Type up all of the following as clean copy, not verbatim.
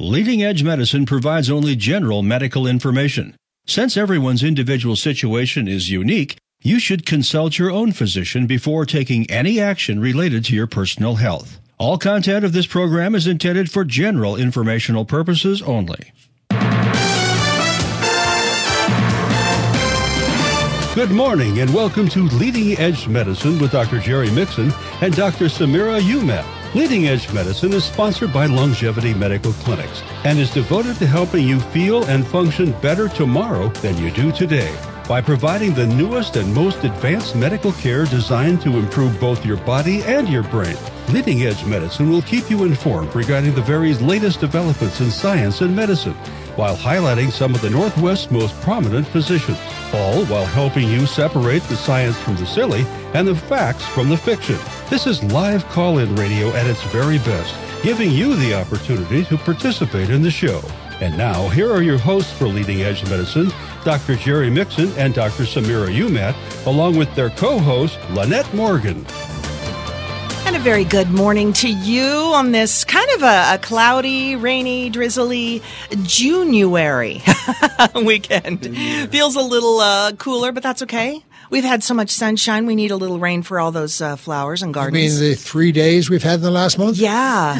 Leading Edge Medicine provides only general medical information. Since everyone's individual situation is unique, you should consult your own physician before taking any action related to your personal health. All content of this program is intended for general informational purposes only. Good morning and welcome to Leading Edge Medicine with Dr. Jerry Mixon and Dr. Samira Umat. Leading Edge Medicine is sponsored by Longevity Medical Clinics and is devoted to helping you feel and function better tomorrow than you do today by providing the newest and most advanced medical care designed to improve both your body and your brain. Leading Edge Medicine will keep you informed regarding the very latest developments in science and medicine, while highlighting some of the Northwest's most prominent physicians, all while helping you separate the science from the silly and the facts from the fiction. This is live call-in radio at its very best, giving you the opportunity to participate in the show. And now, here are your hosts for Leading Edge Medicine, Dr. Jerry Mixon and Dr. Samira Umat, along with their co-host, Lynette Morgan. And a very good morning to you on this kind of a cloudy, rainy, drizzly January weekend. Yeah. Feels a little cooler, but that's okay. We've had so much sunshine, we need a little rain for all those flowers and gardens. You mean the 3 days we've had in the last month? Yeah.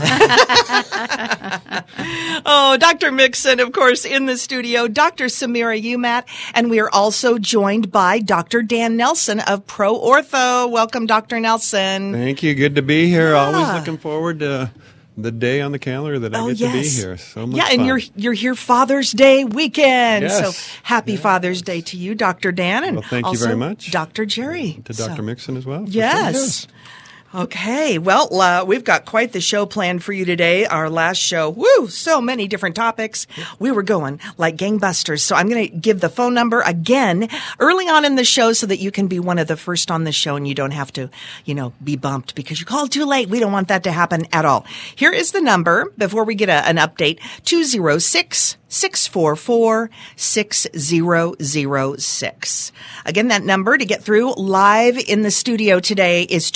Oh, Dr. Mixon, of course, in the studio, Dr. Samira Umat, and we are also joined by Dr. Dan Nelson of Pro Ortho. Welcome, Dr. Nelson. Thank you. Good to be here. Yeah. Always looking forward to the day on the calendar that I get to be here. So much fun. And you're here Father's Day weekend. Yes. So happy Father's Day to you, Dr. Dan. And thank you very much. Dr. Jerry. To Dr. Mixon as well. Yes. Okay, well, we've got quite the show planned for you today. Our last show, so many different topics. We were going like gangbusters. So I'm going to give the phone number again early on in the show so that you can be one of the first on the show and you don't have to, be bumped because you called too late. We don't want that to happen at all. Here is the number before we get an update, 206-644-6006. Again, that number to get through live in the studio today is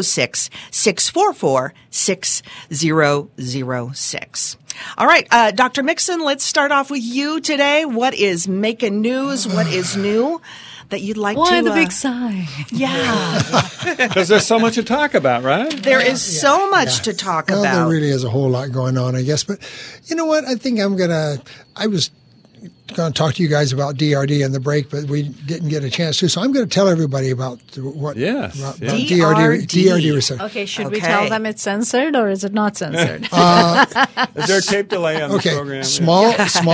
206-644-6006. All right, Dr. Mixon, let's start off with you today. What is making news? What is new that you'd like to... Why the big sigh? Yeah. Because there's so much to talk about, right? There is so much to talk about. There really is a whole lot going on, I guess. But you know what? I think I was going to talk to you guys about DRD in the break, but we didn't get a chance to. So I'm going to tell everybody about about DRD receptor. Okay, should we tell them it's censored or is it not censored? Is there a tape delay on the program? Small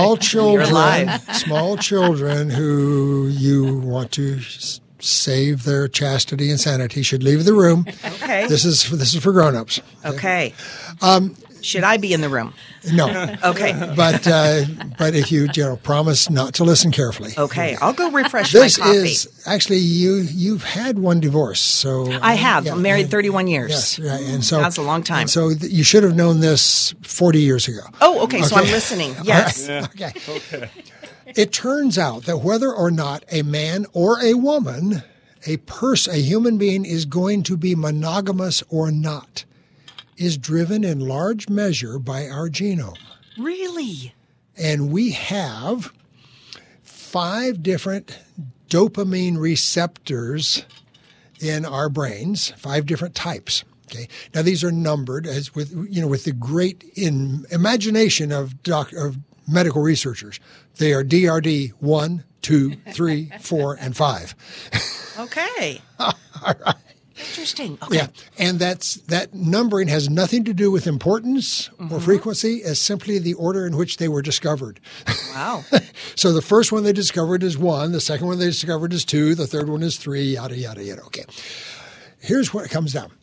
children who you want to save their chastity and sanity should leave the room. Okay. This is for grown-ups. Okay. Should I be in the room? No. Okay. But if you promise not to listen carefully. Okay. I'll go refresh my coffee. This is actually you've had one divorce, so I have. I'm married 31 years. Yes, right. And so that's a long time. And so you should have known this 40 years ago. Oh, okay. So I'm listening. Yes. Yeah. Okay. It turns out that whether or not a man or a woman, a human being is going to be monogamous or not, is driven in large measure by our genome. Really? And we have 5 different dopamine receptors in our brains, 5 different types. Okay. Now these are numbered as with the great imagination of medical researchers. They are DRD 1, 2, 3, 4, and 5. Okay. All right. Interesting. Okay. Yeah, and that numbering has nothing to do with importance or frequency, as simply the order in which they were discovered. Wow. So the first one they discovered is 1, the second one they discovered is 2, the third one is 3, yada, yada, yada. Okay. Here's what it comes down.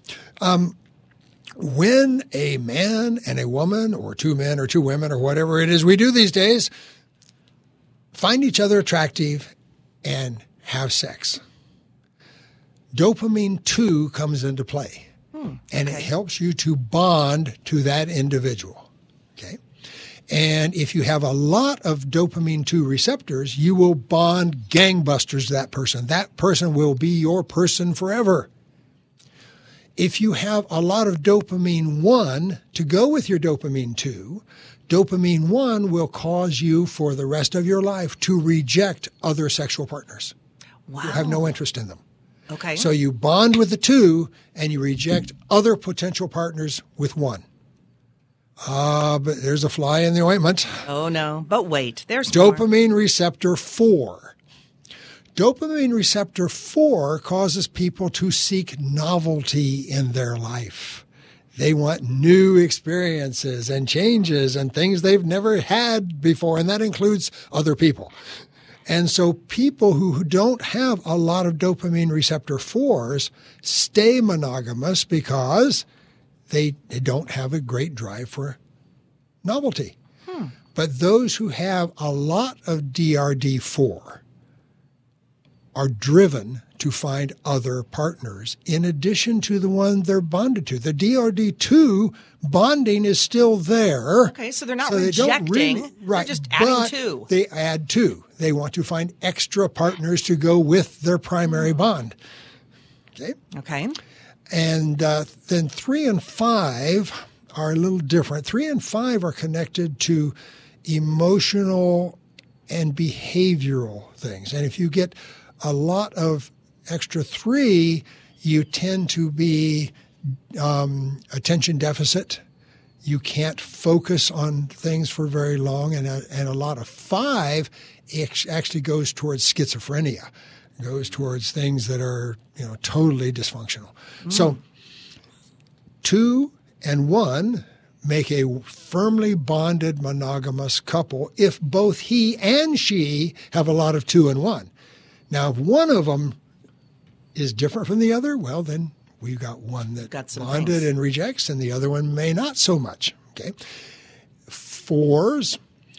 When a man and a woman, or 2 men or 2 women, or whatever it is we do these days, find each other attractive and have sex, dopamine 2 comes into play, and it helps you to bond to that individual, okay? And if you have a lot of dopamine 2 receptors, you will bond gangbusters to that person. That person will be your person forever. If you have a lot of dopamine 1 to go with your dopamine 2, dopamine 1 will cause you for the rest of your life to reject other sexual partners. Wow. You have no interest in them. Okay. So you bond with the 2 and you reject other potential partners with 1. But there's a fly in the ointment. Oh, no. But wait, there's more. Dopamine receptor 4. Dopamine receptor 4 causes people to seek novelty in their life. They want new experiences and changes and things they've never had before, and that includes other people. And so people who don't have a lot of dopamine receptor 4s stay monogamous because they don't have a great drive for novelty. But those who have a lot of DRD4 are driven to find other partners in addition to the one they're bonded to. The DRD2 bonding is still there. Okay, so they're not rejecting. They're just adding 2. They add 2. They want to find extra partners to go with their primary bond. Okay. And then 3 and 5 are a little different. 3 and 5 are connected to emotional and behavioral things. And if you get a lot of extra 3, you tend to be attention deficit. You can't focus on things for very long. And a lot of 5 actually goes towards schizophrenia, goes towards things that are totally dysfunctional. So 2 and 1 make a firmly bonded monogamous couple if both he and she have a lot of 2 and 1. Now, if one of them is different from the other, well, then we've got one that bonded and rejects, and the other one may not so much. Okay, 4s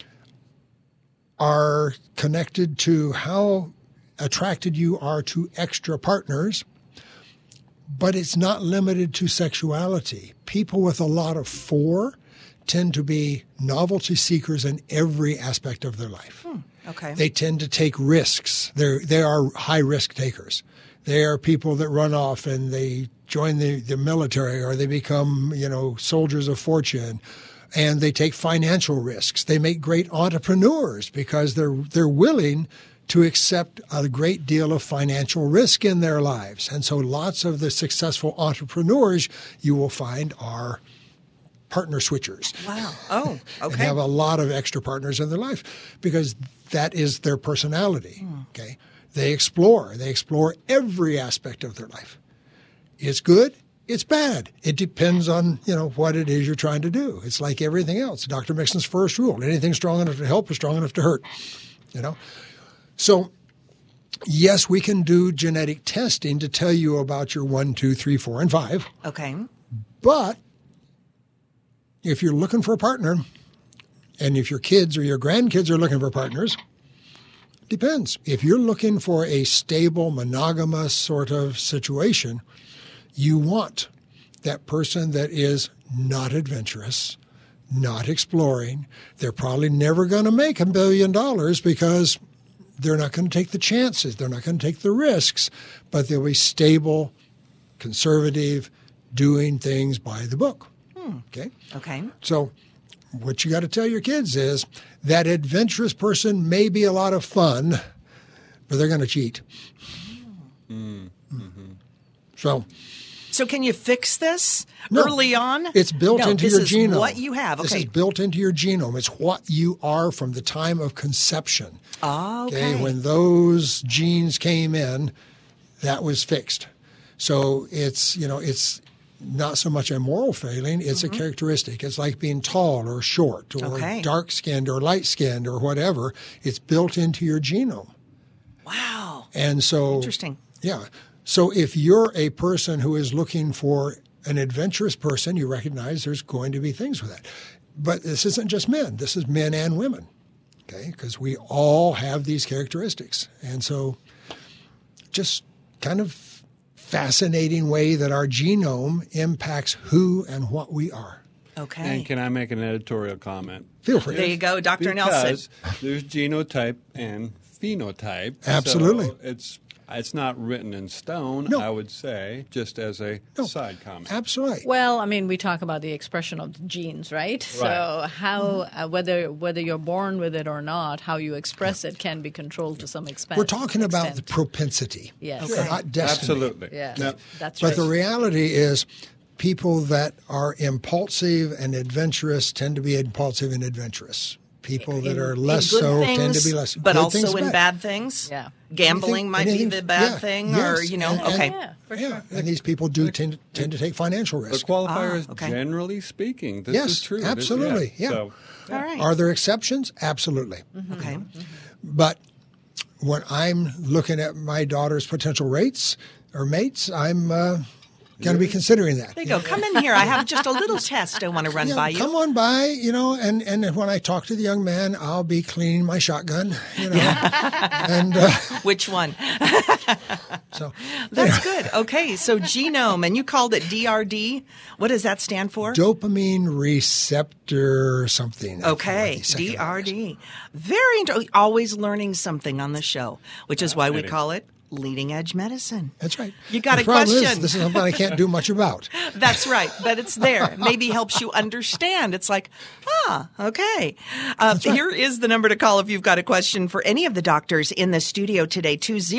are connected to how attracted you are to extra partners, but it's not limited to sexuality. People with a lot of 4 tend to be novelty seekers in every aspect of their life. Okay. They tend to take risks. They are high risk takers. They are people that run off and they join the military, or they become, soldiers of fortune, and they take financial risks. They make great entrepreneurs because they're willing to accept a great deal of financial risk in their lives. And so lots of the successful entrepreneurs you will find are partner switchers. Wow. Oh, okay. And have a lot of extra partners in their life because that is their personality. Okay. They explore every aspect of their life. It's good, it's bad. It depends on, what it is you're trying to do. It's like everything else. Dr. Mixon's first rule: anything strong enough to help is strong enough to hurt. So yes, we can do genetic testing to tell you about your 1, 2, 3, 4, and 5. Okay. But if you're looking for a partner, and if your kids or your grandkids are looking for partners, depends. If you're looking for a stable, monogamous sort of situation, you want that person that is not adventurous, not exploring. They're probably never going to make $1 billion because they're not going to take the chances. They're not going to take the risks, but they'll be stable, conservative, doing things by the book. Okay? Okay. So what you got to tell your kids is that adventurous person may be a lot of fun, but they're going to cheat. So can you fix this No. early on? It's built into your genome. This is what you have. Okay. This is built into your genome. It's what you are from the time of conception. Oh, okay. When those genes came in, that was fixed. So it's not so much a moral failing, it's a characteristic. It's like being tall or short or dark-skinned or light-skinned or whatever. It's built into your genome. Wow. And so Interesting. Yeah. So if you're a person who is looking for an adventurous person, you recognize there's going to be things with that. But this isn't just men. This is men and women, okay? Because we all have these characteristics. And so just kind of fascinating way that our genome impacts who and what we are. Okay. And can I make an editorial comment? Feel free. There you go, Dr. Nelson. Because there's genotype and phenotype. Absolutely. So it's not written in stone, No. I would say, just as a side comment. Absolutely. Well, I mean, we talk about the expression of the genes, right? So how whether you're born with it or not, how you express it can be controlled to some extent. We're talking about the propensity, Yes. not destiny. Absolutely. Yeah, Now, that's But right. the reality is people that are impulsive and adventurous tend to be impulsive and adventurous. People that are less in good so things, tend to be less. but good also things, in bad things. Yeah. Gambling might be the bad thing, or yes. okay. Yeah, for Yeah, sure. and these people do tend to take financial the risk. qualifier is okay. generally speaking. This Yes, is true. absolutely, yeah. So, All right. Are there exceptions? Absolutely. Okay. But when I'm looking at my daughter's potential rates or mates, I'm going to be considering that. There you go. Come in here. I have just a little test I want to run Yeah, by you. come on by, and when I talk to the young man, I'll be cleaning my shotgun, and Which one? so That's good. Okay, so genome, and you called it DRD. What does that stand for? dopamine receptor something. Okay, DRD. Very always learning something on the show, which is why we call it Leading Edge Medicine. That's right. You got the a problem question. Is, this is something I can't do much about. That's right, but it's there. Maybe helps you understand. It's like, okay. Here is the number to call if you've got a question for any of the doctors in the studio today,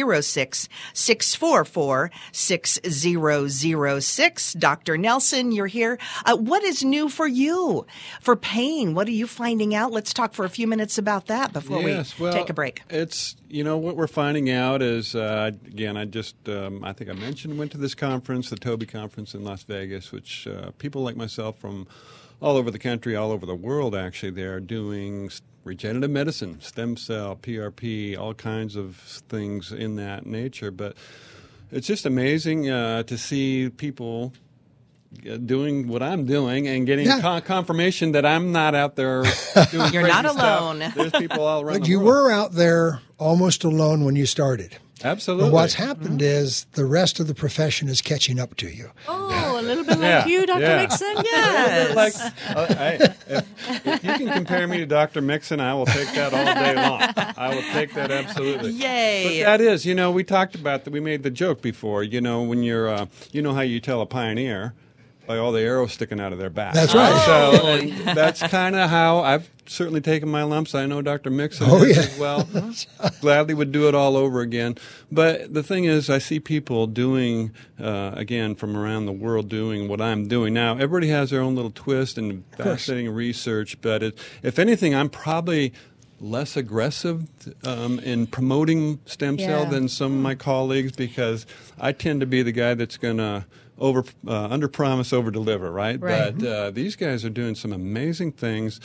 206-644-6006. Dr. Nelson, you're here. What is new for you for pain? What are you finding out? Let's talk for a few minutes about that before we take a break. It's, what we're finding out is, again, I think I mentioned, went to this conference, the Toby Conference in Las Vegas, which people like myself from all over the country, all over the world, actually, they're doing regenerative medicine, stem cell, PRP, all kinds of things in that nature. But it's just amazing to see people doing what I'm doing and getting confirmation that I'm not out there doing You're not crazy alone. stuff. There's people all around But the you world. were out there almost alone when you started. Absolutely. But what's happened is the rest of the profession is catching up to you. Oh, a little bit like you, Dr. Mixon? Yes. If you can compare me to Dr. Mixon, I will take that all day long. I will take that absolutely. Yay. But that is, we talked about that. We made the joke before. When you're, how you tell a pioneer by all the arrows sticking out of their back. That's right. So and that's kind of how I've certainly taken my lumps. I know Dr. Mixon as well. Gladly would do it all over again. But the thing is, I see people doing, again, from around the world doing what I'm doing. Now, everybody has their own little twist and fascinating research. But if anything, I'm probably less aggressive in promoting stem cell than some of my colleagues, because I tend to be the guy that's going to under promise, over deliver, right? But these guys are doing some amazing things.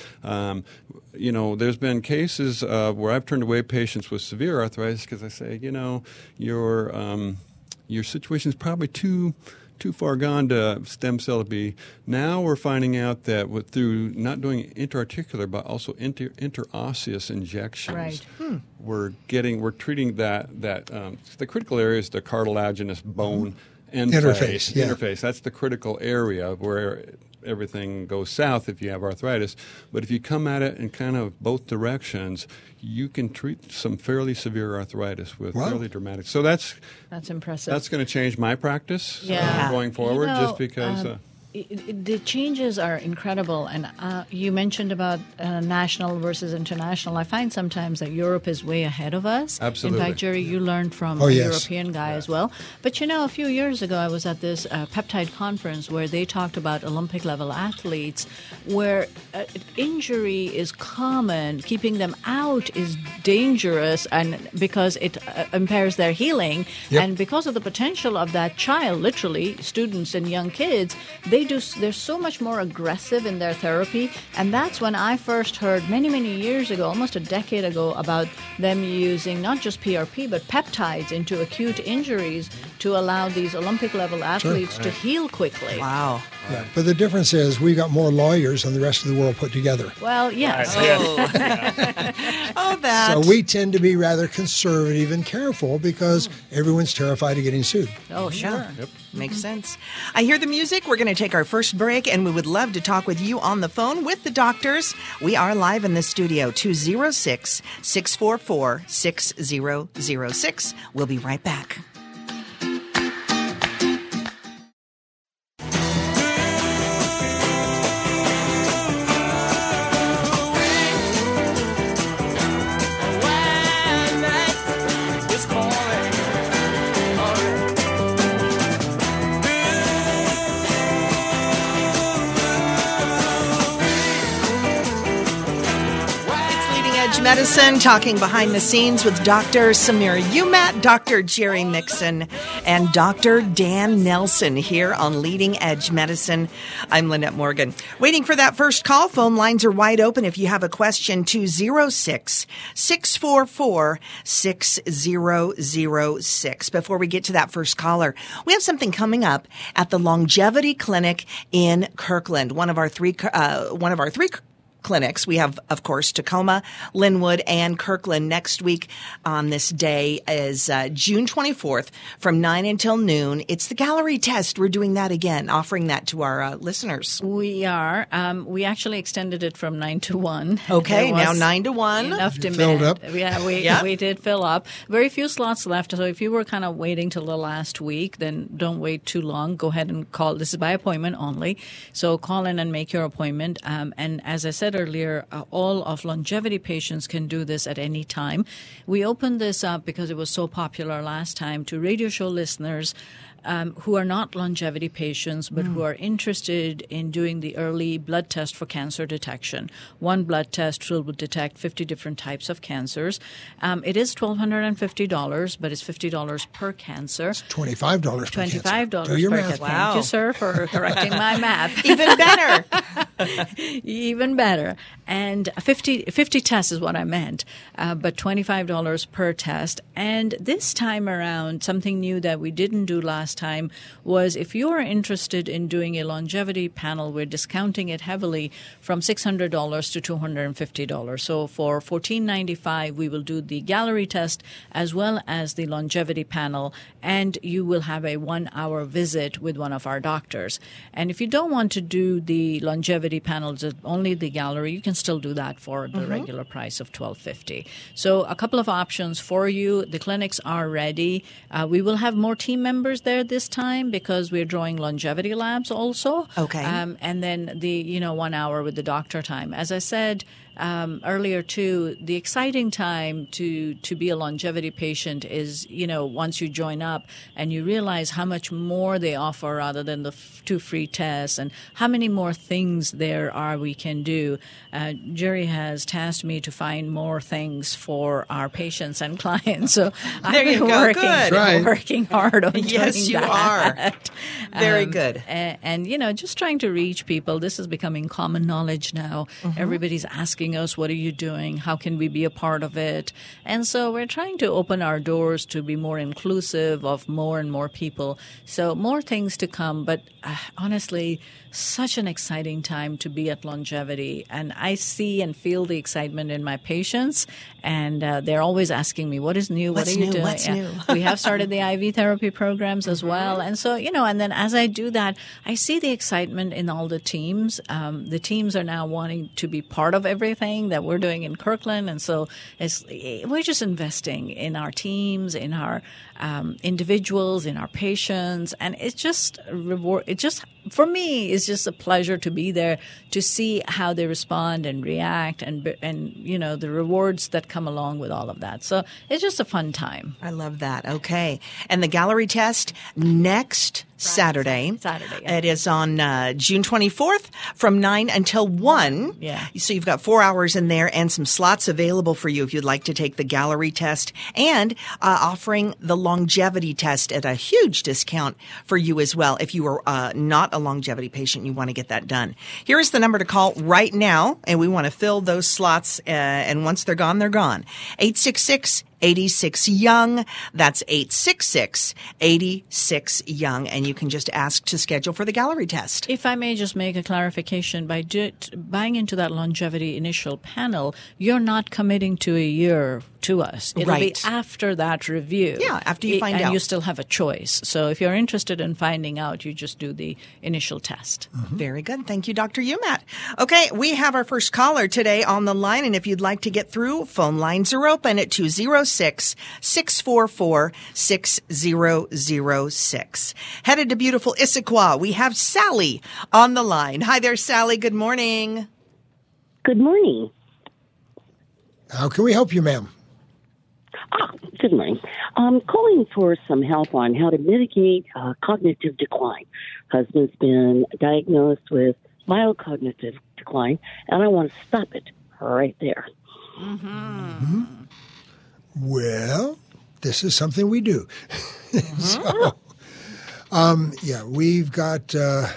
There's been cases where I've turned away patients with severe arthritis because I say, your situation is probably too far gone to stem cell to be. Now we're finding out that through not doing intra-articular but also interosseous injections, we're treating that the critical area is the cartilaginous bone interface. Interface. That's the critical area where everything goes south if you have arthritis. But if you come at it in kind of both directions, you can treat some fairly severe arthritis with fairly dramatic. So that's impressive. That's going to change my practice going forward, just because. The changes are incredible, and you mentioned about national versus international. I find sometimes that Europe is way ahead of us. Absolutely. In fact, Jerry, you learned from a European guy as well. But a few years ago, I was at this peptide conference where they talked about Olympic-level athletes, where injury is common, keeping them out is dangerous, and because it impairs their healing, and because of the potential of that child, literally, students and young kids, they're so much more aggressive in their therapy. And that's when I first heard many, many years ago, almost a decade ago, about them using not just PRP but peptides into acute injuries to allow these Olympic-level athletes to heal quickly. Wow. Yeah, but the difference is we've got more lawyers than the rest of the world put together. Well, yes. Oh, that. So we tend to be rather conservative and careful because everyone's terrified of getting sued. Oh, sure. Yep. Makes sense. I hear the music. We're going to take our first break, and we would love to talk with you on the phone with the doctors. We are live in the studio, 206-644-6006. We'll be right back. Medicine, talking behind the scenes with Dr. Samira Umat, Dr. Jerry Mixon, and Dr. Dan Nelson here on Leading Edge Medicine. I'm Lynette Morgan. Waiting for that first call. Phone lines are wide open. If you have a question, 206-644-6006. Before we get to that first caller, we have something coming up at the Longevity Clinic in Kirkland. One of our three clinics. We have, of course, Tacoma, Linwood, and Kirkland. Next week on this day is June 24th from 9 until noon. It's the Gallery Test. We're doing that again, offering that to our listeners. We are. We actually extended it from 9 to 1. Okay, now 9 to 1. Enough demand. Filled up. Yeah, we did fill up. Very few slots left. So if you were kind of waiting till the last week, then don't wait too long. Go ahead and call. This is by appointment only. So call in and make your appointment. And as I said earlier, all of longevity patients can do this at any time. We opened this up because it was so popular last time to radio show listeners who are not longevity patients but who are interested in doing the early blood test for cancer detection. One blood test will detect 50 different types of cancers. It is $1,250, but it's $50 per cancer. It's $25 per cancer. $25 Do your per math. cancer. Wow. Thank you, sir, for correcting my math. Even better. Even better. And 50 tests is what I meant, but $25 per test. And this time around, something new that we didn't do last time was if you're interested in doing a longevity panel, we're discounting it heavily from $600 to $250. So for $1,495, we will do the gallery test as well as the longevity panel, and you will have a 1-hour visit with one of our doctors. And if you don't want to do the longevity panels, only the gallery, you can still do that for the regular price of $1,250. So a couple of options for you. The clinics are ready. We will have more team members there this time because we're drawing longevity labs also. Okay. And then the 1 hour with the doctor time. As I said earlier too, the exciting time to be a longevity patient is, once you join up and you realize how much more they offer rather than the 2 free tests and how many more things there are we can do. Jerry has tasked me to find more things for our patients and clients. So There you go. Good. working hard on Yes, doing you that. are. Very good. And just trying to reach people. This is becoming common knowledge now. Everybody's asking us, what are you doing? How can we be a part of it? And so we're trying to open our doors to be more inclusive of more and more people. So more things to come. But honestly, such an exciting time to be at Longevity. And I see and feel the excitement in my patients. And they're always asking me, what is new? What are you doing? What's new? We have started the IV therapy programs as well. And so, and then as I do that, I see the excitement in all the teams. The teams are now wanting to be part of everything that we're doing in Kirkland. And so we're just investing in our teams, in our individuals, in our patients. And it's just for me, it's just a pleasure to be there to see how they respond and react and the rewards that come along with all of that. So it's just a fun time. I love that. Okay. And the gallery test next Saturday. Yeah. It is on June 24th from 9 until 1. Yeah. So you've got 4 hours in there and some slots available for you if you'd like to take the gallery test, and offering the longevity test at a huge discount for you as well. If you are not a longevity patient, you want to get that done. Here is the number to call right now, and we want to fill those slots, and once they're gone, they're gone. 866 86-YOUNG. That's 866-86-YOUNG. And you can just ask to schedule for the Gallery test. If I may just make a clarification, by buying into that longevity initial panel, you're not committing to a year to us. It'll be after that review. Yeah, after you find out. And you still have a choice. So if you're interested in finding out, you just do the initial test. Mm-hmm. Very good. Thank you, Dr. Umat. Okay, we have our first caller today on the line, and if you'd like to get through, phone lines are open at 206-644-6006. Headed to beautiful Issaquah, we have Sally on the line. Hi there, Sally. Good morning. Good morning. How can we help you, ma'am? Good morning. I'm calling for some help on how to mitigate cognitive decline. Husband's been diagnosed with mild cognitive decline, and I want to stop it right there. Mm-hmm. Mm-hmm. Well, this is something we do. So, we've got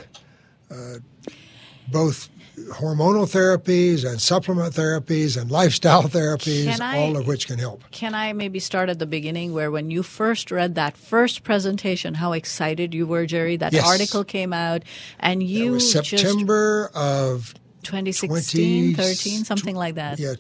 both hormonal therapies and supplement therapies and lifestyle therapies, all of which can help. Can I maybe start at the beginning where when you first read that first presentation, how excited you were, Jerry? That article came out and you that was September of 2016, 13, something like that. Yeah,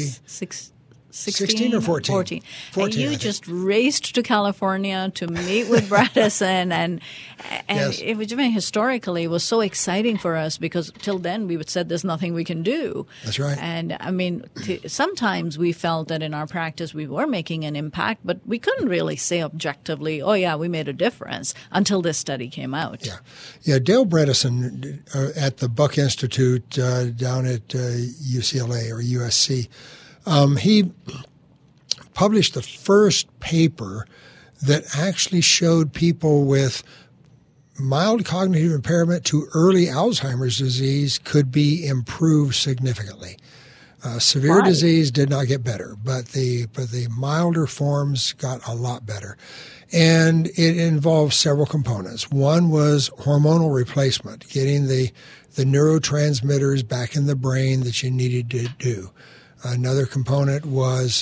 16 or 14? 14. And you just raced to California to meet with Bredesen, and yes. it was historically it was so exciting for us because till then we would said there's nothing we can do. That's right. And I mean, sometimes we felt that in our practice we were making an impact, but we couldn't really say objectively, oh yeah, we made a difference until this study came out. Yeah. Dale Bredesen at the Buck Institute down at UCLA or USC. He published the first paper that actually showed people with mild cognitive impairment to early Alzheimer's disease could be improved significantly. Severe disease did not get better, but the milder forms got a lot better. And it involved several components. One was hormonal replacement, getting the neurotransmitters back in the brain that you needed to do. Another component was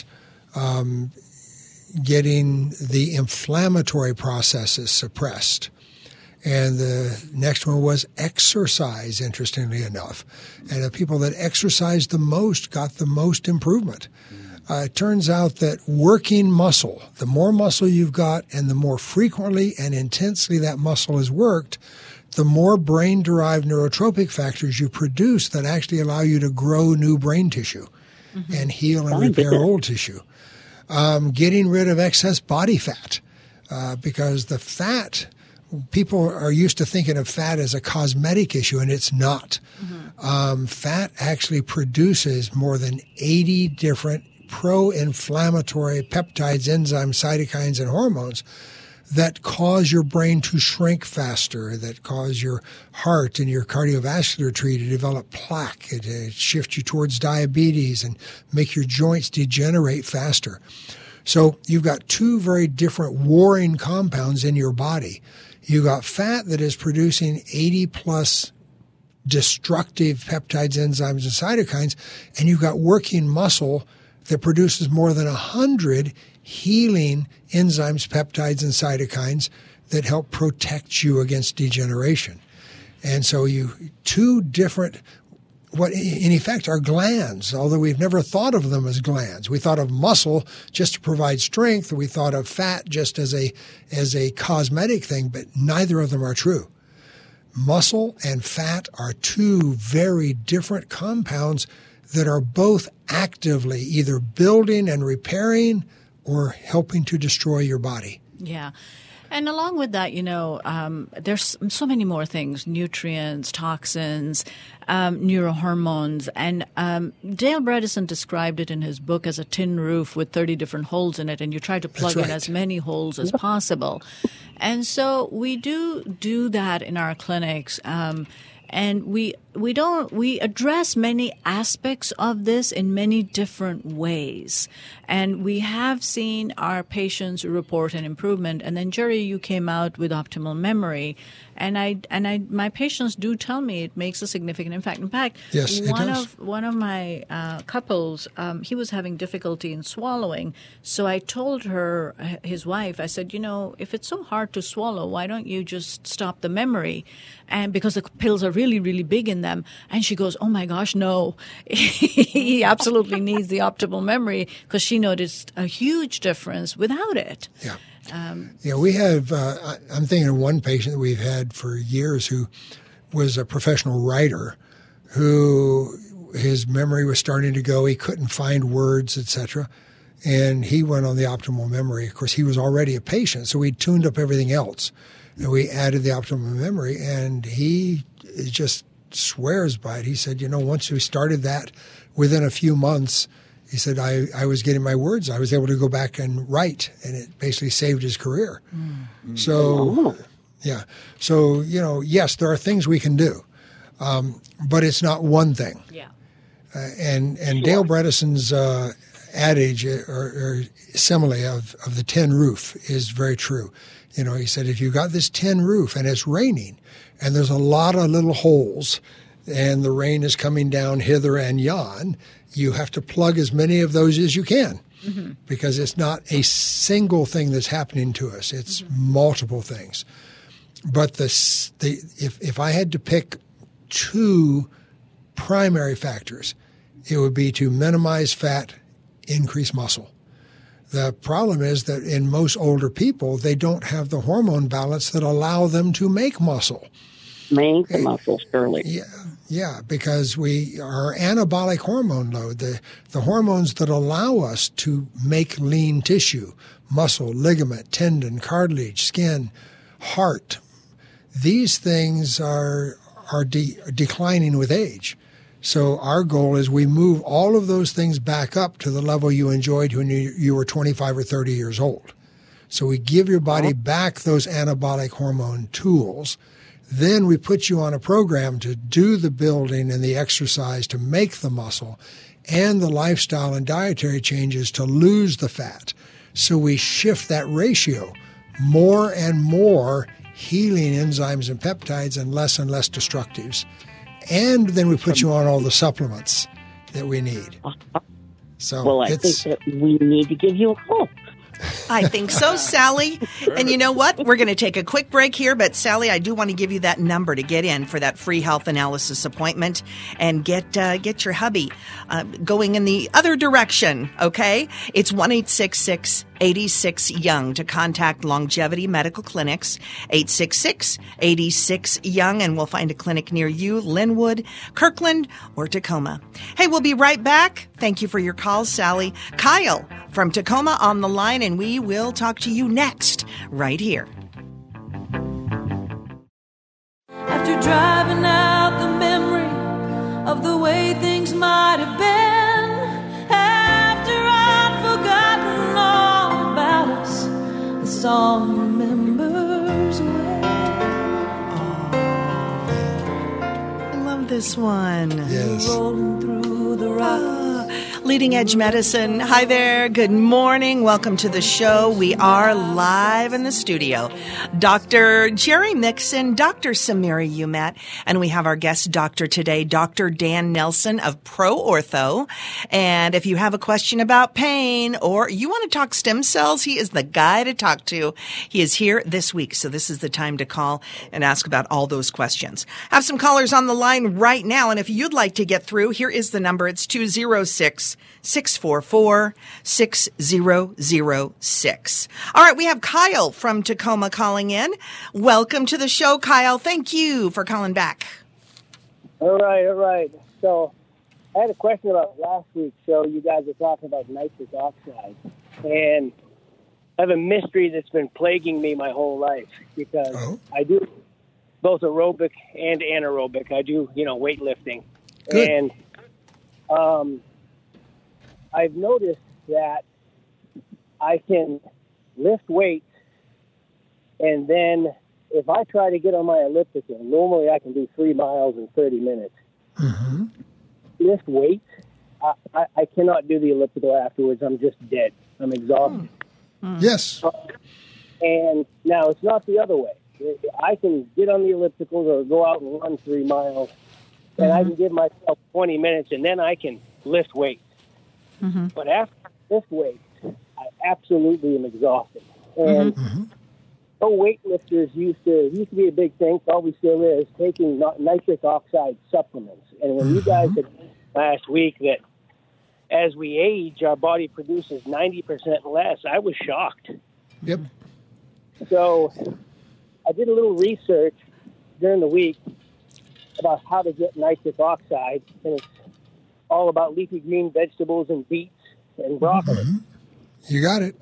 getting the inflammatory processes suppressed. And the next one was exercise, interestingly enough. And the people that exercised the most got the most improvement. It turns out that working muscle, the more muscle you've got and the more frequently and intensely that muscle is worked, the more brain-derived neurotropic factors you produce that actually allow you to grow new brain tissue and heal and repair old tissue. Getting rid of excess body fat, because the fat, people are used to thinking of fat as a cosmetic issue, and it's not. Fat actually produces more than 80 different pro-inflammatory peptides, enzymes, cytokines, and hormones that cause your brain to shrink faster, that cause your heart and your cardiovascular tree to develop plaque, to shift you towards diabetes and make your joints degenerate faster. So you've got two very different warring compounds in your body. You've got fat that is producing 80-plus destructive peptides, enzymes, and cytokines, and you've got working muscle that produces more than 100 healing enzymes, peptides, and cytokines that help protect you against degeneration. And so two different, what in effect are glands, although we've never thought of them as glands. We thought of muscle just to provide strength. We thought of fat just as a cosmetic thing, but neither of them are true. Muscle and fat are two very different compounds that are both actively either building and repairing or helping to destroy your body. Yeah. And along with that, there's so many more things, nutrients, toxins, neurohormones. And Dale Bredesen described it in his book as a tin roof with 30 different holes in it, and you try to plug in as many holes as possible. And so we do that in our clinics. And we we address many aspects of this in many different ways. And we have seen our patients report an improvement. And then, Jerry, you came out with optimal memory. And my patients do tell me it makes a significant impact. In fact, yes, one of my couples, he was having difficulty in swallowing. So I told his wife, I said, if it's so hard to swallow, why don't you just stop the memory? And because the pills are really, really big in them. And she goes, oh my gosh, no. He absolutely needs the optimal memory, because she noticed a huge difference without it. Yeah. We have, I'm thinking of one patient that we've had for years who was a professional writer who his memory was starting to go. He couldn't find words, etc. And he went on the optimal memory. Of course, he was already a patient, so we tuned up everything else. And we added the optimal memory, and he just swears by it. He said, once we started that, within a few months, he said, I was getting my words. I was able to go back and write, and it basically saved his career. Mm-hmm. So, yeah. So, yes, there are things we can do, but it's not one thing. Yeah. And Dale Bredesen's adage or simile of the tin roof is very true. He said, if you've got this tin roof and it's raining and there's a lot of little holes and the rain is coming down hither and yon, you have to plug as many of those as you can, mm-hmm. because it's not a single thing that's happening to us. It's mm-hmm. multiple things. But if I had to pick two primary factors, it would be to minimize fat, increase muscle. The problem is that in most older people, they don't have the hormone balance that allow them to make muscle. Make the muscle, surely. Yeah, because our anabolic hormone load, the hormones that allow us to make lean tissue, muscle, ligament, tendon, cartilage, skin, heart, these things are declining with age. So our goal is we move all of those things back up to the level you enjoyed when you were 25 or 30 years old. So we give your body back those anabolic hormone tools. Then we put you on a program to do the building and the exercise to make the muscle, and the lifestyle and dietary changes to lose the fat. So we shift that ratio, more and more healing enzymes and peptides and less destructives. And then we put you on all the supplements that we need. So I think that we need to give you a call. I think so, Sally. And you know what? We're going to take a quick break here, but Sally, I do want to give you that number to get in for that free health analysis appointment and get your hubby going in the other direction, okay? It's 1-866-86-YOUNG to contact Longevity Medical Clinics, 866-86-YOUNG, and we'll find a clinic near you, Linwood, Kirkland, or Tacoma. Hey, we'll be right back. Thank you for your calls, Sally. Kyle from Tacoma on the line, and we will talk to you next, right here. After driving out the memory of the way things might have been, after I'd forgotten all about us, the song remembers when. I love this one. Yes. Rolling through the rock. Leading Edge Medicine. Hi there. Good morning. Welcome to the show. We are live in the studio. Dr. Jerry Mixon, Dr. Samira Umat, and we have our guest doctor today, Dr. Dan Nelson of Pro Ortho. And if you have a question about pain or you want to talk stem cells, he is the guy to talk to. He is here this week, so this is the time to call and ask about all those questions. Have some callers on the line right now, and if you'd like to get through, here is the number. It's 206-644-6006. All right, we have Kyle from Tacoma calling in. Welcome to the show, Kyle. Thank you for calling back. All right. So I had a question about last week's show. You guys were talking about nitric oxide. And I have a mystery that's been plaguing me my whole life because I do both aerobic and anaerobic. I do, weightlifting. Good. And I've noticed that I can lift weights, and then if I try to get on my elliptical, normally I can do 3 miles in 30 minutes. lift weights, I cannot do the elliptical afterwards. I'm just dead. I'm exhausted. Yes. And now it's not the other way. I can get on the ellipticals or go out and run 3 miles, and I can give myself 20 minutes, and then I can lift weights. But after I lift weights, I absolutely am exhausted. And weightlifters used to be a big thing, probably still is, taking nitric oxide supplements. And when you guys had last week that as we age, our body produces 90% less, I was shocked. Yep. So I did a little research during the week about how to get nitric oxide, and it's all about leafy green vegetables and beets and broccoli. You got it.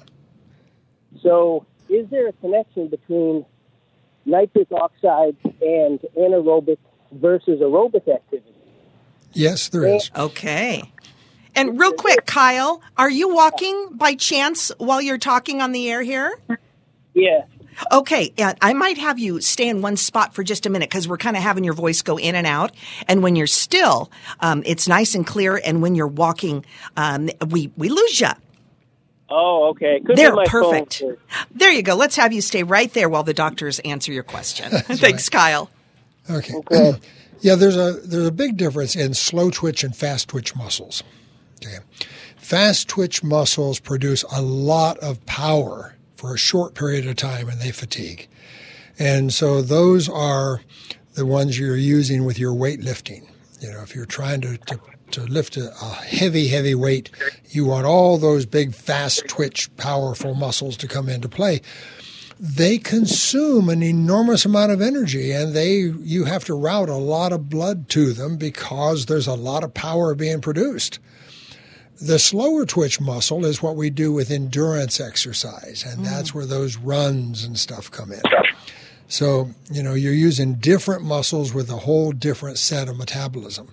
So is there a connection between nitric oxide and anaerobic versus aerobic activity? Yes, there is. Okay. And real quick, Kyle, are you walking by chance while you're talking on the air here? Yeah. Okay, I might have you stay in one spot for just a minute because we're kind of having your voice go in and out. And when you're still, it's nice and clear. And when you're walking, we lose you. Oh, okay. Could There, be my perfect. phone. There you go. Let's have you stay right there while the doctors answer your question. Thanks, Kyle. Okay. Yeah, there's a big difference in slow twitch and fast twitch muscles. Okay. Fast twitch muscles produce a lot of power for a short period of time, and they fatigue. And so those are the ones you're using with your weightlifting. You know, if you're trying to lift a heavy weight, you want all those big, fast twitch, powerful muscles to come into play. They consume an enormous amount of energy, and you have to route a lot of blood to them because there's a lot of power being produced. The slower twitch muscle is what we do with endurance exercise, and that's where those runs and stuff come in. So, you know, you're using different muscles with a whole different set of metabolism.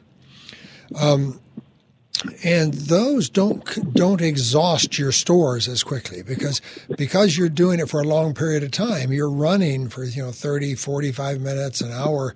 And those don't exhaust your stores as quickly because you're doing it for a long period of time. You're running for 30, 45 minutes, an hour.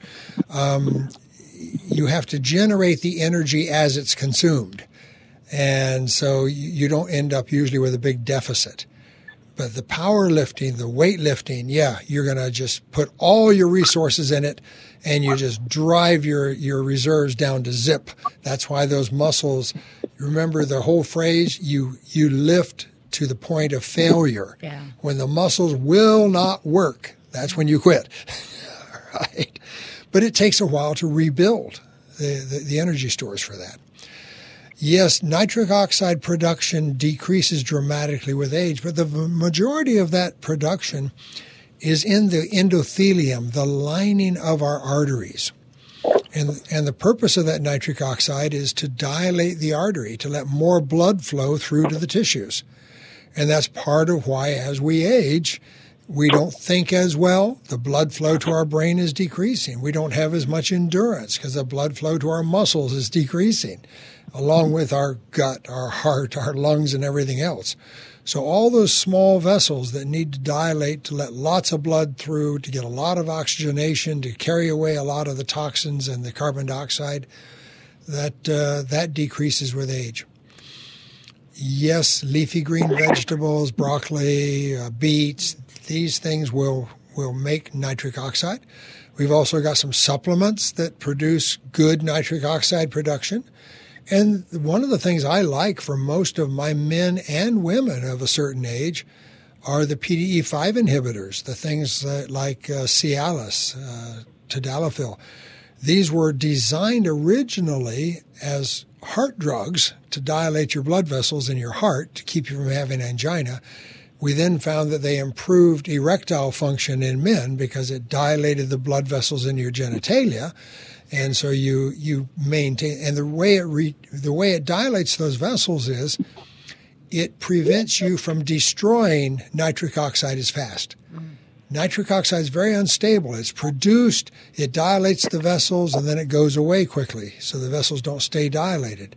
You have to generate the energy as it's consumed, and so you don't end up usually with a big deficit. But the powerlifting, the weightlifting, you're going to just put all your resources in it, and you just drive your reserves down to zip. That's why those muscles, remember the whole phrase, you lift to the point of failure. Yeah. When the muscles will not work, that's when you quit. Right? But it takes a while to rebuild the energy stores for that. Yes, nitric oxide production decreases dramatically with age, but the majority of that production is in the endothelium, the lining of our arteries. And the purpose of that nitric oxide is to dilate the artery, to let more blood flow through to the tissues. And that's part of why, as we age, we don't think as well. The blood flow to our brain is decreasing. We don't have as much endurance because the blood flow to our muscles is decreasing, along with our gut, our heart, our lungs, and everything else. So all those small vessels that need to dilate to let lots of blood through, to get a lot of oxygenation, to carry away a lot of the toxins and the carbon dioxide, that decreases with age. Yes, leafy green vegetables, broccoli, beets, these things will make nitric oxide. We've also got some supplements that produce good nitric oxide production. And one of the things I like for most of my men and women of a certain age are the PDE5 inhibitors, the things like Cialis, Tadalafil. These were designed originally as heart drugs to dilate your blood vessels in your heart to keep you from having angina. We then found that they improved erectile function in men because it dilated the blood vessels in your genitalia. And so you maintain, and the way it dilates those vessels is it prevents you from destroying nitric oxide as fast. Nitric oxide is very unstable. It's produced, it dilates the vessels, and then it goes away quickly, so the vessels don't stay dilated.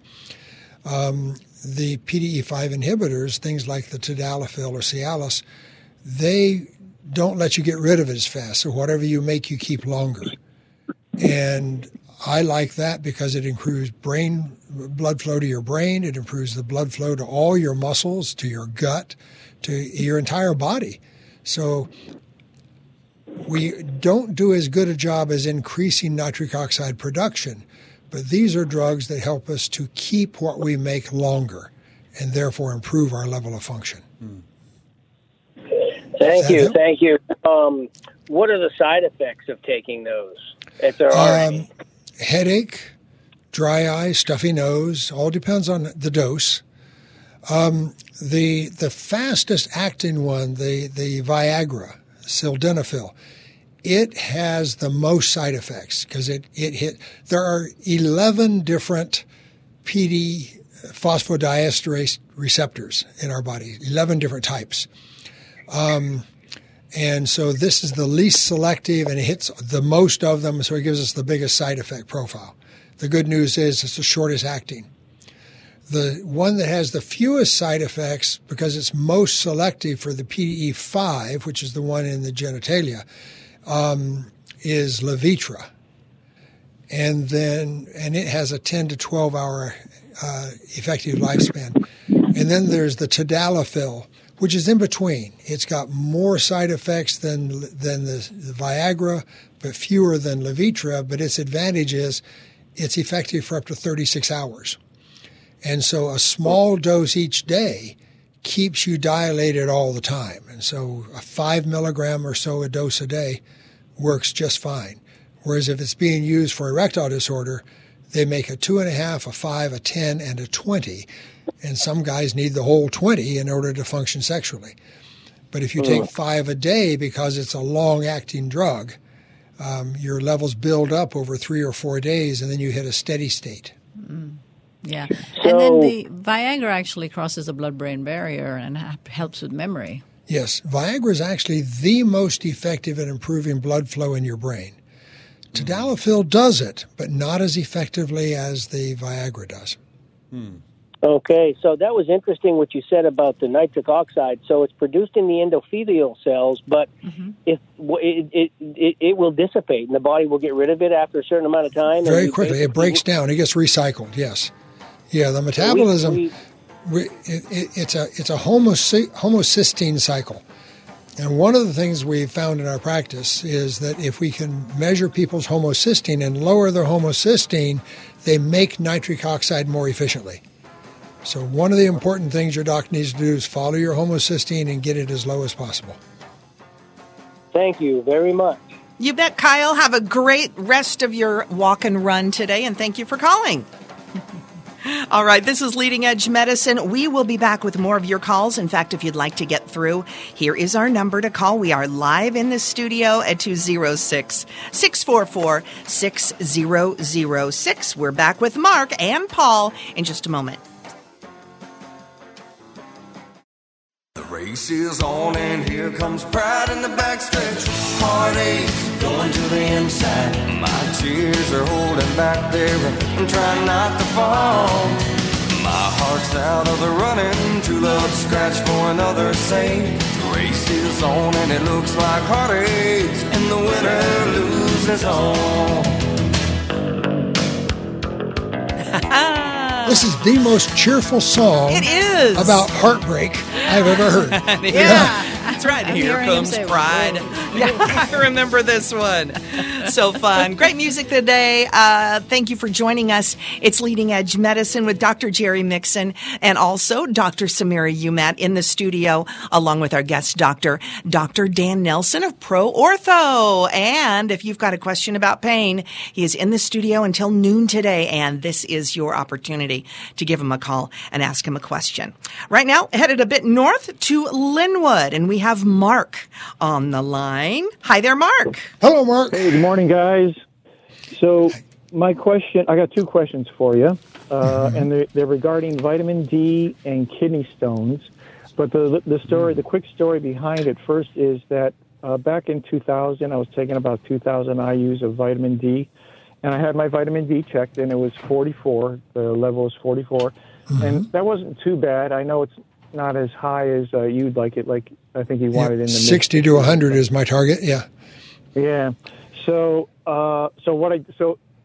The PDE5 inhibitors, things like the Tadalafil or Cialis, they don't let you get rid of it as fast. So whatever you make, you keep longer. And I like that because it improves blood flow to your brain. It improves the blood flow to all your muscles, to your gut, to your entire body. So we don't do as good a job as increasing nitric oxide production, but these are drugs that help us to keep what we make longer and therefore improve our level of function. Thank you. What are the side effects of taking those, if there are any? Headache, dry eye, stuffy nose, all depends on the dose. The fastest acting one, the Viagra, sildenafil, it has the most side effects because there are 11 different PD phosphodiesterase receptors in our body, 11 different types. And so this is the least selective, and it hits the most of them, so it gives us the biggest side effect profile. The good news is it's the shortest acting. The one that has the fewest side effects, because it's most selective for the PDE5, which is the one in the genitalia, is Levitra. And it has a 10 to 12 hour effective lifespan. And then there's the Tadalafil, which is in between. It's got more side effects than the Viagra, but fewer than Levitra. But its advantage is it's effective for up to 36 hours. And so a small dose each day keeps you dilated all the time. And so a 5 milligram or so a dose a day works just fine. Whereas if it's being used for erectile disorder, they make a 2.5, a 5, a 10, and a 20. And some guys need the whole 20 in order to function sexually. But if you take 5 a day because it's a long-acting drug, your levels build up over 3 or 4 days, and then you hit a steady state. Yeah. And then the Viagra actually crosses the blood-brain barrier and helps with memory. Yes. Viagra is actually the most effective at improving blood flow in your brain. Tadalafil does it, but not as effectively as the Viagra does. Okay, so that was interesting what you said about the nitric oxide. So it's produced in the endothelial cells, but if it will dissipate, and the body will get rid of it after a certain amount of time. Very quickly, it breaks down. It gets recycled. Yes, yeah. The metabolism, it's a homocysteine cycle, and one of the things we found in our practice is that if we can measure people's homocysteine and lower their homocysteine, they make nitric oxide more efficiently. So one of the important things your doctor needs to do is follow your homocysteine and get it as low as possible. Thank you very much. You bet, Kyle. Have a great rest of your walk and run today, and thank you for calling. All right, this is Leading Edge Medicine. We will be back with more of your calls. In fact, if you'd like to get through, here is our number to call. We are live in the studio at 206-644-6006. We're back with Mark and Paul in just a moment. The race is on and here comes pride in the backstretch. Heartache going to the inside. My tears are holding back there. I'm trying not to fall. My heart's out of the running. True love scratch for another sake. The race is on and it looks like heartaches, and the winner loses all. This is the most cheerful song It is. about heartbreak I've ever heard. Yeah, that's right. Here comes pride. Yeah, I remember this one. So fun. Great music today. Thank you for joining us. It's Leading Edge Medicine with Dr. Jerry Mixon and also Dr. Samira Umat in the studio, along with our guest doctor, Dr. Dan Nelson of Pro Ortho. And if you've got a question about pain, he is in the studio until noon today, and this is your opportunity to give him a call and ask him a question. Right now, headed a bit north to Linwood, and we have Mark on the line. Hi there, Mark. Hello, Mark. Hey, good morning, guys. So my question, I got two questions for you, and they're regarding vitamin D and kidney stones. But the quick story behind it first is that back in 2000, I was taking about 2,000 IUs of vitamin D, and I had my vitamin D checked, and it was 44. The level was 44, and that wasn't too bad. I know it's not as high as you'd like it. Like I think you wanted in the 60 to 100 is my target. Yeah. Yeah. So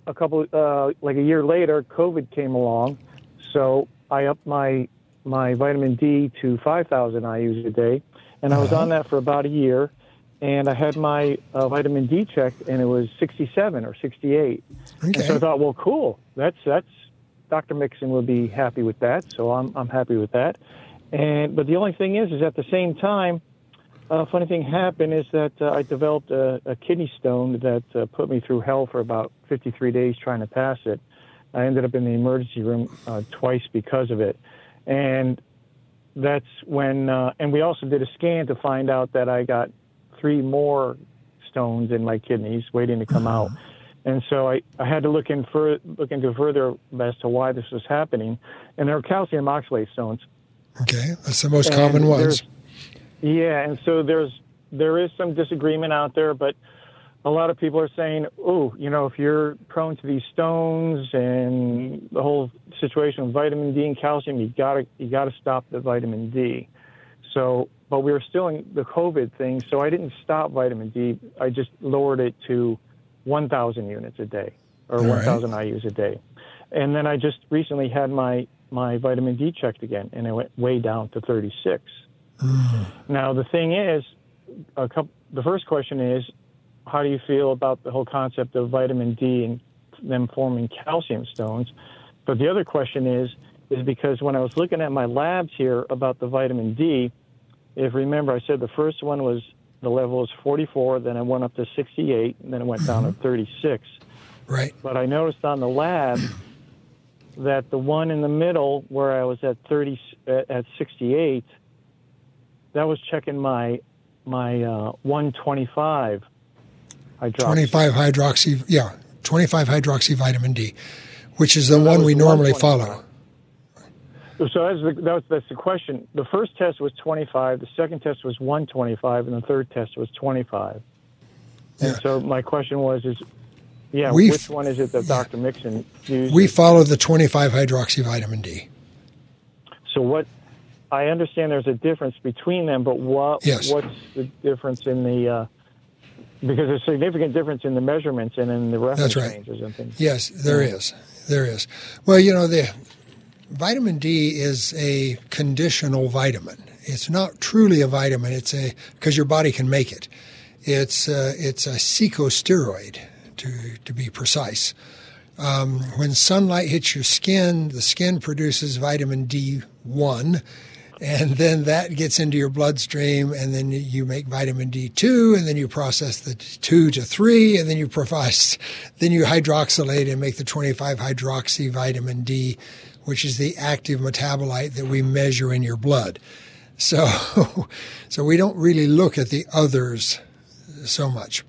like a year later, COVID came along, so I upped my vitamin D to 5,000 IUs a day, and I was on that for about a year, and I had my vitamin D checked, and it was 67 or 68. Okay. And so I thought, well, cool. That's Dr. Mixon will be happy with that, so I'm happy with that. But the only thing is at the same time, a funny thing happened is that I developed a kidney stone that put me through hell for about 53 days trying to pass it. I ended up in the emergency room twice because of it. And that's when, and we also did a scan to find out that I got 3 more stones in my kidneys waiting to come out. And so I had to look into further as to why this was happening. And there are calcium oxalate stones. Okay, that's the most common ones. Yeah, and so there is some disagreement out there, but a lot of people are saying, if you're prone to these stones and the whole situation with vitamin D and calcium, you gotta stop the vitamin D. So, but we were still in the COVID thing, so I didn't stop vitamin D. I just lowered it to 1,000 units a day, or 1,000 IUs a day. And then I just recently had my vitamin D checked again, and it went way down to 36. Now, the thing is, the first question is, how do you feel about the whole concept of vitamin D and them forming calcium stones? But the other question is because when I was looking at my labs here about the vitamin D, if remember, I said the first one was, the level was 44, then it went up to 68, and then it went down to 36. Right. But I noticed on the lab that the one in the middle, where I was at 68, that was checking my 125 hydroxy. 25 hydroxy vitamin D, which is the one we normally follow. So that's the question. The first test was 25, the second test was 125, and the third test was 25. And so my question was, which one is it that Dr. Mixon uses? We follow the 25 hydroxy vitamin D. So I understand there's a difference between them, but what's the difference in the because there's a significant difference in the measurements and in the reference ranges and things. Yes, there is. There is. Well, the vitamin D is a conditional vitamin. It's not truly a vitamin. It's because your body can make it. It's a corticosteroid, to be precise. When sunlight hits your skin, the skin produces vitamin D1, and then that gets into your bloodstream, and then you make vitamin D2, and then you process the 2 to 3, and then you hydroxylate and make the 25 hydroxy vitamin D, which is the active metabolite that we measure in your blood. So we don't really look at the others so much.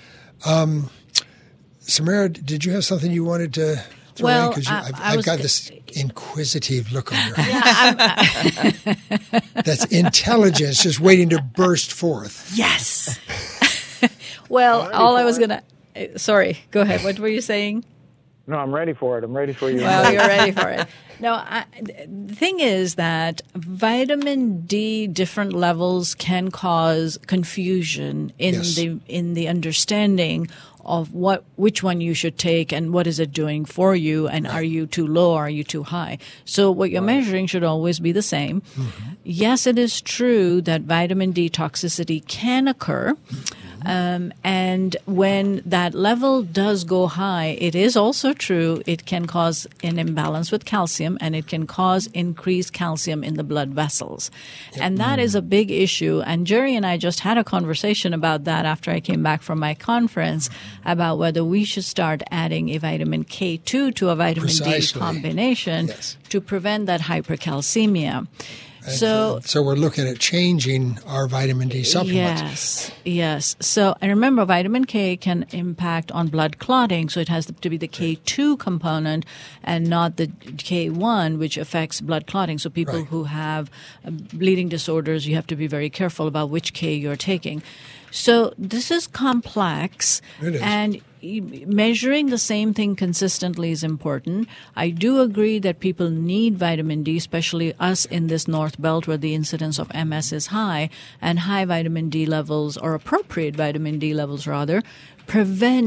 Samira, did you have something you wanted to throw in? Because I've got this inquisitive look on your face. That's intelligence just waiting to burst forth. Yes. Well, all I was going to... Sorry, go ahead. What were you saying? No, I'm ready for it. I'm ready for you. Well, you're ready for it. No, the thing is that vitamin D different levels can cause confusion in the understanding of which one you should take and what is it doing for you, and are you too low or are you too high? So what you're measuring should always be the same. Mm-hmm. Yes, it is true that vitamin D toxicity can occur. And when that level does go high, it is also true it can cause an imbalance with calcium, and it can cause increased calcium in the blood vessels. Yep. And that is a big issue. And Jerry and I just had a conversation about that after I came back from my conference about whether we should start adding a vitamin K2 to a vitamin D combination to prevent that hypercalcemia. So we're looking at changing our vitamin D supplements. Yes. So, and remember, vitamin K can impact on blood clotting, so it has to be the K2 component and not the K1, which affects blood clotting. So people who have bleeding disorders, you have to be very careful about which K you're taking. So this is complex. It is. And measuring the same thing consistently is important. I do agree that people need vitamin D, especially us in this North Belt where the incidence of MS is high, and high vitamin D levels, or appropriate vitamin D levels rather, prevent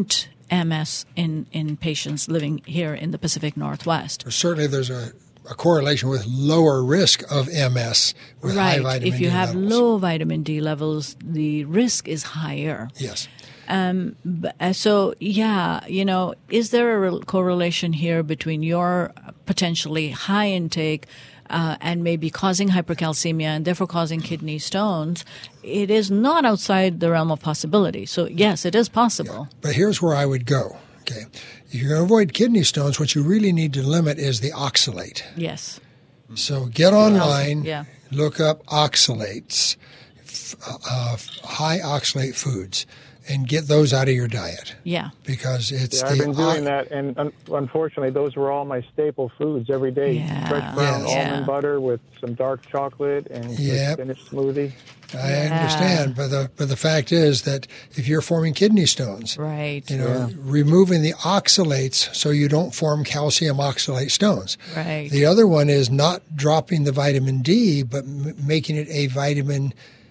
MS in patients living here in the Pacific Northwest. Certainly there's a correlation with lower risk of MS with high vitamin D If you have levels. low vitamin D levels, the risk is higher. Yes. So, is there a correlation here between your potentially high intake and maybe causing hypercalcemia and therefore causing kidney stones? It is not outside the realm of possibility. So, yes, it is possible. Yeah. But here's where I would go. Okay. If you're going to avoid kidney stones, what you really need to limit is the oxalate. Yes. So get online, Yeah. look up oxalates, high oxalate foods, and get those out of your diet. Yeah. Because it's I've been doing that, and unfortunately, those were all my staple foods every day. Yeah. Fresh brown almond butter with some dark chocolate and spinach smoothie. I understand, but the fact is that if you're forming kidney stones, right, removing the oxalates so you don't form calcium oxalate stones. Right. The other one is not dropping the vitamin D, but making it a vitamin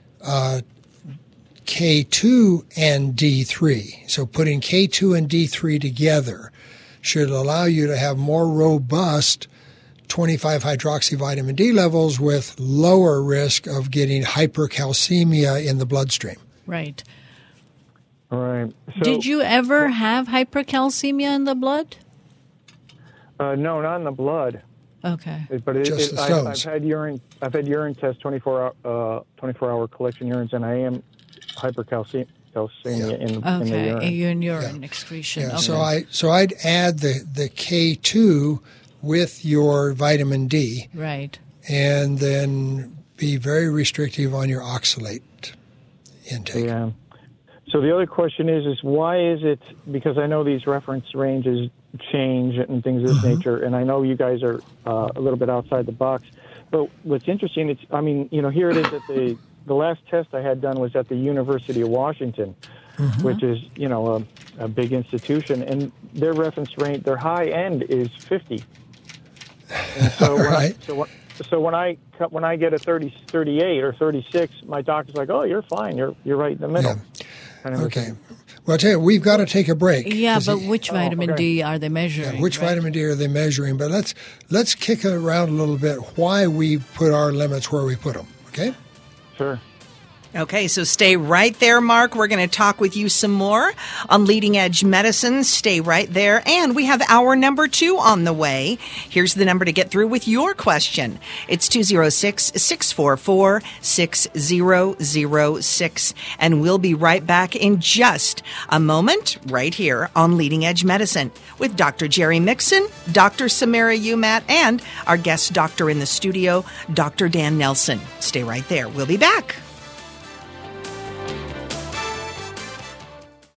K2 and D3. So putting K2 and D3 together should allow you to have more robust 25-hydroxyvitamin D levels with lower risk of getting hypercalcemia in the bloodstream. Right. All right. So, did you ever have hypercalcemia in the blood? No, not in the blood. Okay. But just the stones. I've had urine tests, 24-hour collection urines, and I am hypercalcemia in the urine excretion. Yeah. Okay. So I'd add the K2 with your vitamin D. Right. And then be very restrictive on your oxalate intake. Yeah. So the other question is why is it, because I know these reference ranges change and things of this nature, and I know you guys are a little bit outside the box, but what's interesting, here it is at the last test I had done was at the University of Washington, which is, a big institution, and their reference range, their high end is 50. And so when I get a 38 or 36, my doctor's like, "Oh, you're fine. You're right in the middle." Yeah. Okay. Well, I'll tell you, we've got to take a break. Yeah, but which vitamin D are they measuring? Yeah, which vitamin D are they measuring? But let's kick it around a little bit. Why we put our limits where we put them? Okay. Sure. Okay, so stay right there, Mark. We're going to talk with you some more on Leading Edge Medicine. Stay right there. And we have hour number 2 on the way. Here's the number to get through with your question. It's 206-644-6006. And we'll be right back in just a moment right here on Leading Edge Medicine with Dr. Jerry Mixon, Dr. Samira Umat, and our guest doctor in the studio, Dr. Dan Nelson. Stay right there. We'll be back.